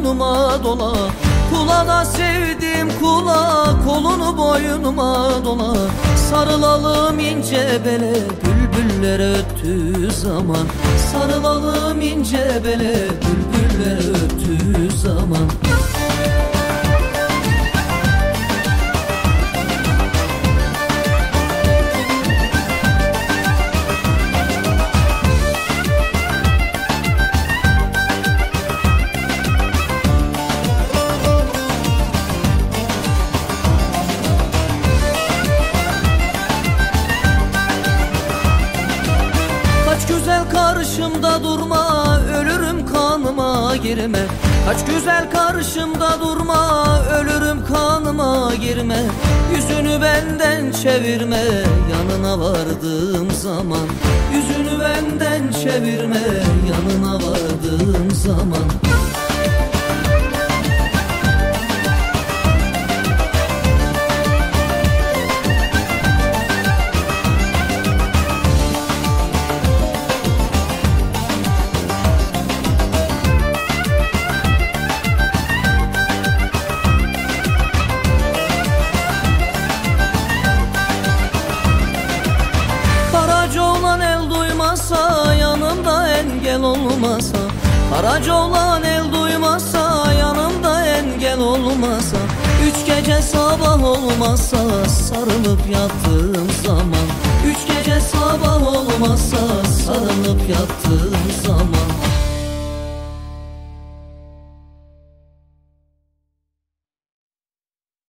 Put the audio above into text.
boynuma dola. Kula da sevdim kula, kolunu boynuma dola. Sarılalım ince bele, bülbüller öttüğü zaman. Sarılalım ince bele, bülbüller öttüğü zaman. Kaç güzel karşımda durma, ölürüm kanıma girme. Kaç güzel karşımda durma, ölürüm kanıma girme. Yüzünü benden çevirme, yanına vardığım zaman. Yüzünü benden çevirme, yanına vardığım zaman. Yanımda engel olmasa, Karaca olan el duymasa, yanımda engel olmasa, üç gece sabah olmasa, sarılıp yattığım zaman. Üç gece sabah olmasa, sarılıp yattığım zaman.